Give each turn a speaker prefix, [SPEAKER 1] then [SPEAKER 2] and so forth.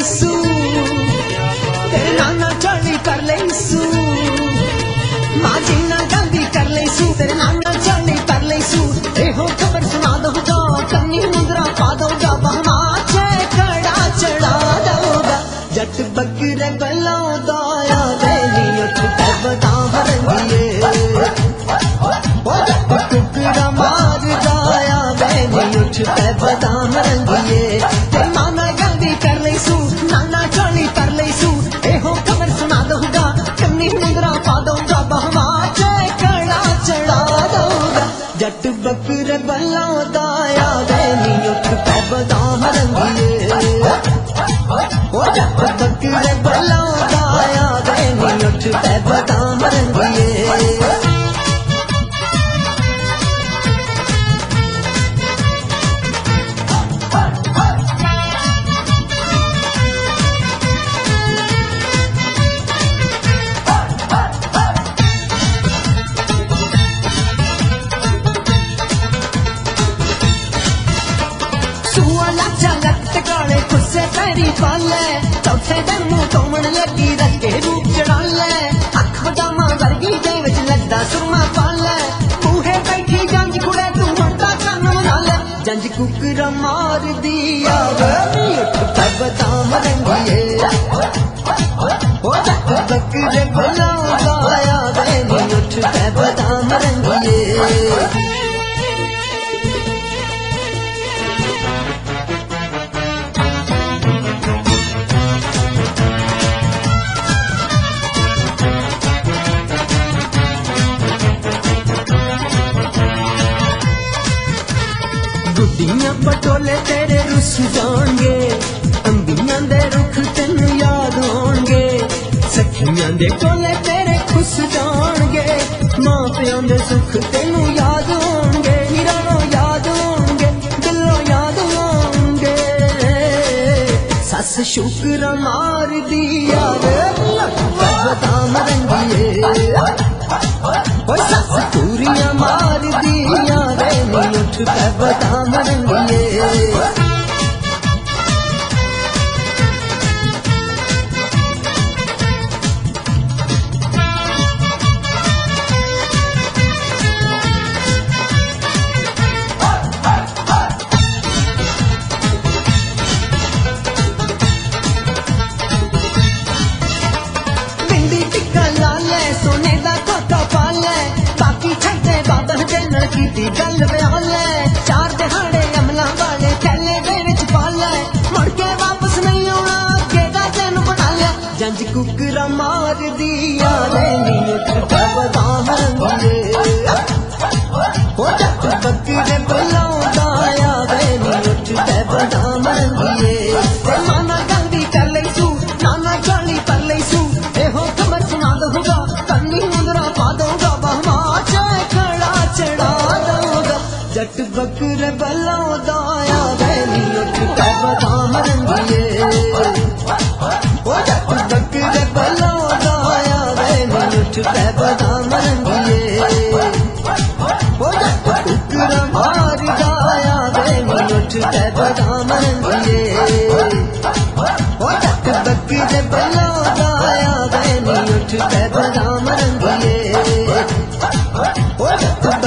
[SPEAKER 1] लईसू तेरे नाना चाली कर लईसू माँ जीना जल्दी कर लईसू तेरे नाना चाली कर लईसू एहो खबर सुना दूंगा कन्नी मुद्रा पा दूंगा बहमा कड़ा चढ़ा दूंगा जट बकरे बलौदा देनी उठ के बदाम रंगिए टुकड़ा मार दाया देनी उठ के बदाम रंगिए तेरे नाना जल्दी कर लईसू नाना चाली कर लईसू एहो खबर सुना दूंगा कन्नी मुद्रा पा दूंगा बहमा कड़ा चढ़ा दूंगा जट बकरे बलौदा देनी उठ के बदाम रंगिए जट बकरे बलौदा देनी उठ के बदाम रंगिए गाले खुस्से पैरी पाले चौथे दिन मुंह तोमन लगी रखे रूप चढ़ाले अख बदामा वर्गी दे विच लगदा सुरमा पाले बूहे बैठी जंज कुड़े तू हटदा कन मना ले जंज कुकरा मार दिया वे उठ के बदाम रंगिए ओ जट बकरे बलौदा देनी उठ के बदाम रंगिए गुड्डियां पटोले तेरे रुस जाएंगे अंबियां दे रुख तेन याद होंगे सखियां दे कोले तेरे खुस जाएंगे मां प्यां दे सुख तेनू याद होंगे हीरां याद होंगे दिलों याद होंगे सस शुक्र मार दिया बदाम रंगिए सस पूरियां मार दिया उठ के बदाम रंगिए बिंदी टिक्का लाले सोने दा कोका पाले बाकी छड्डे बादल दे नाल कीती गल बयाले चार दिहाड़े अमला वाले थैले दे विच पाले मुड़ के वापस नहीं आना अगे दा तेन बना लिया जंज कुकरा मार दिया देनी उठ के बदाम रंगिए ओ जट बकरे बलौदा देनी उठ के बदाम रंगिए ते नाना जल्दी कर लईसू नाना चाली कर लईसू एहो खबर सुना दूंगा कन्नी मुद्रा पा दूंगा बहमा कड़ा चढ़ा दूंगा जट बकरे बलौदा देनी उठ के बदाम रंगिए ओ जट बकरे बलौदा देनी उठ के बदाम रंगिए ओ जट कुकरा मार दाया देनी उठ के बदाम रंगिए ओ जट बकरे बलौदा देनी उठ के बदाम रंगिए ओ जट